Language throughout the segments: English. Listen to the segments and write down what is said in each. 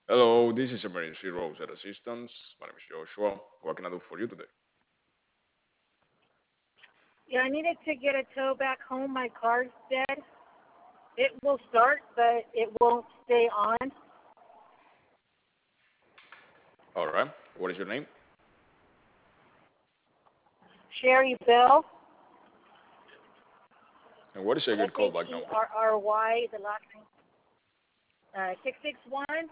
Hello, this is Emergency Roadside Assistance. My name is Joshua. What can I do for you today? Yeah, I needed to get a tow back home. My car's dead. It will start, but it won't stay on. All right. What is your name? Sherry Bell, And what is a good callback number? Sherry, the last name, 661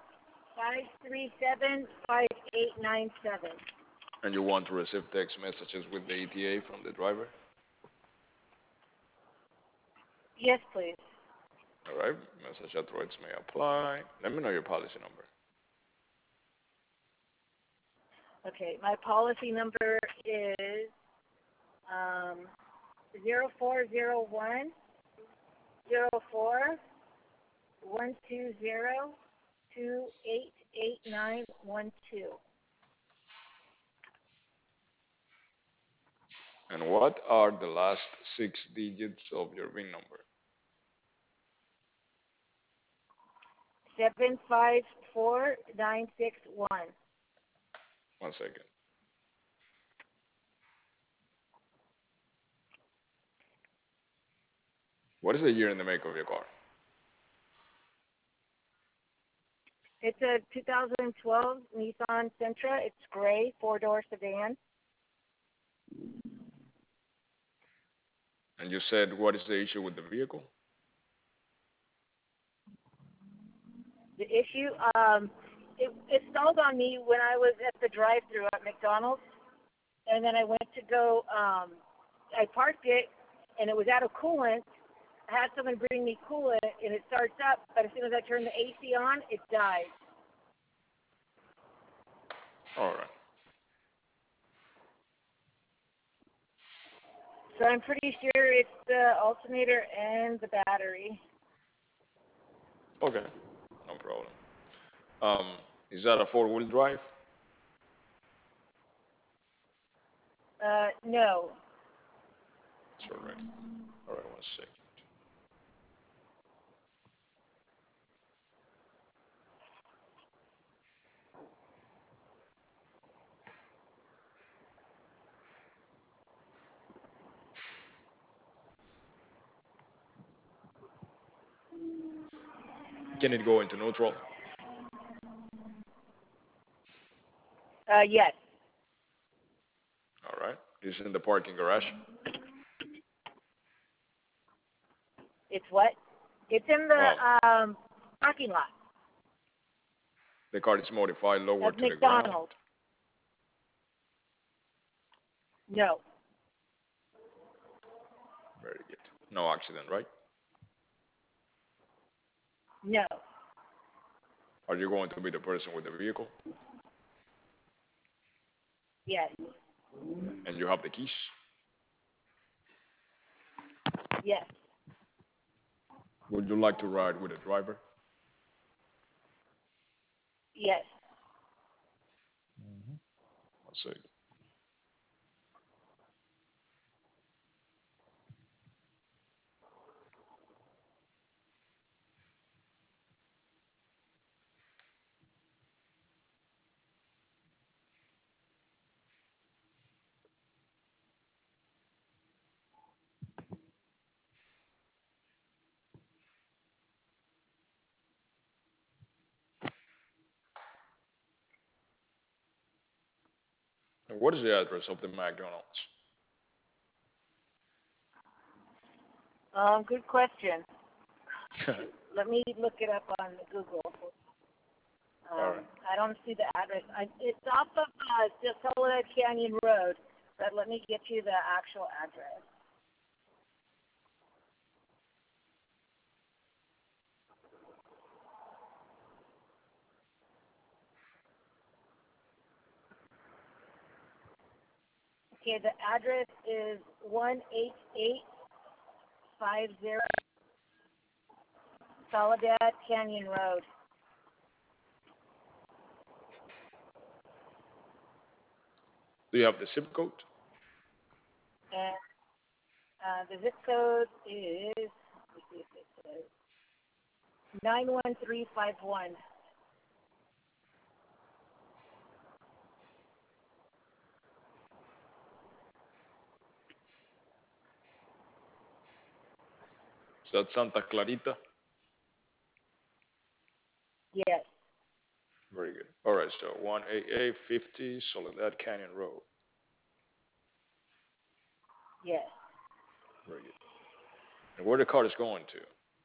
And you want to receive text messages with the ETA from the driver? Yes, please. All right. Message authorized may apply. Let me know your policy number. Okay, my policy number is um, 0401 And what are the last six digits of your VIN number? 754961. One second. What is the year and the make of your car? It's a 2012 Nissan Sentra. It's gray, four-door sedan. And you said what is the issue with the vehicle? The issue, it stalled on me when I was at the drive-thru at McDonald's, and then I went to go, I parked it, and it was out of coolant. I had someone bring me coolant, and it starts up, but as soon as I turn the AC on, it dies. All right. So I'm pretty sure it's the alternator and the battery. Okay. No problem. Um, is that a four-wheel drive? No. It's already. All right. One second. Can it go into neutral? Yes. All right. This is in the parking garage. It's what? It's in Um, the parking lot the car is modified lower of to the ground. McDonald's. No. Very good. No accident, right? No. Are you going to be the person with the vehicle? Yes. And you have the keys? Yes. Would you like to ride with a driver? Yes. One second. And what is the address of the McDonald's? Good question. Let me look it up on Google. All right. I don't see the address. It's off of Soledad Canyon Road, but let me get you the actual address. Okay, the address is 18850 Soledad Canyon Road. Do you have the zip code? And the zip code is, let me see if it says, 91351. Is that Santa Clarita? Yes. Very good. All right, so 18850 Soledad Canyon Road. Yes. Very good. And where the car is going to?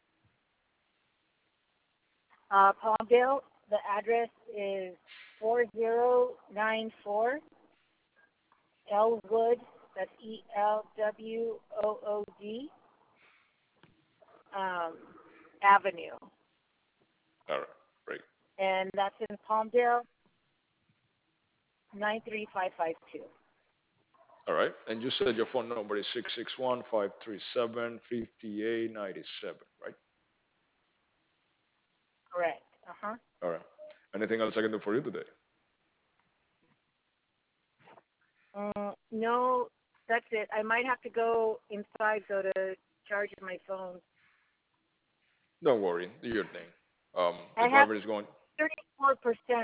Palmdale. The address is 4094 Elwood. That's ELWOOD Avenue, All right, great. and that's in Palmdale 93552. All right, and you said your phone number is 661-537-5897, right? Correct. Uh-huh. All right. Anything else I can do for you today? No, that's it. I might have to go inside though to charge my phone. Don't worry, do your thing. The I have driver is going. 34%.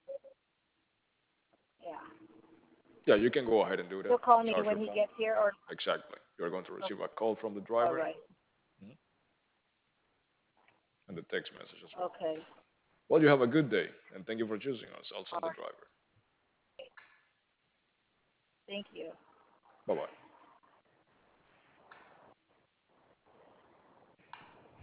Yeah. Yeah, you can go ahead and do that. He'll call me Charge when your he phone. gets here, or Exactly. You're going to receive a okay. call from the All driver right. and the text message as well. Okay. Well, you have a good day, and thank you for choosing us. I'll All send the right. driver. Thank you. Bye bye.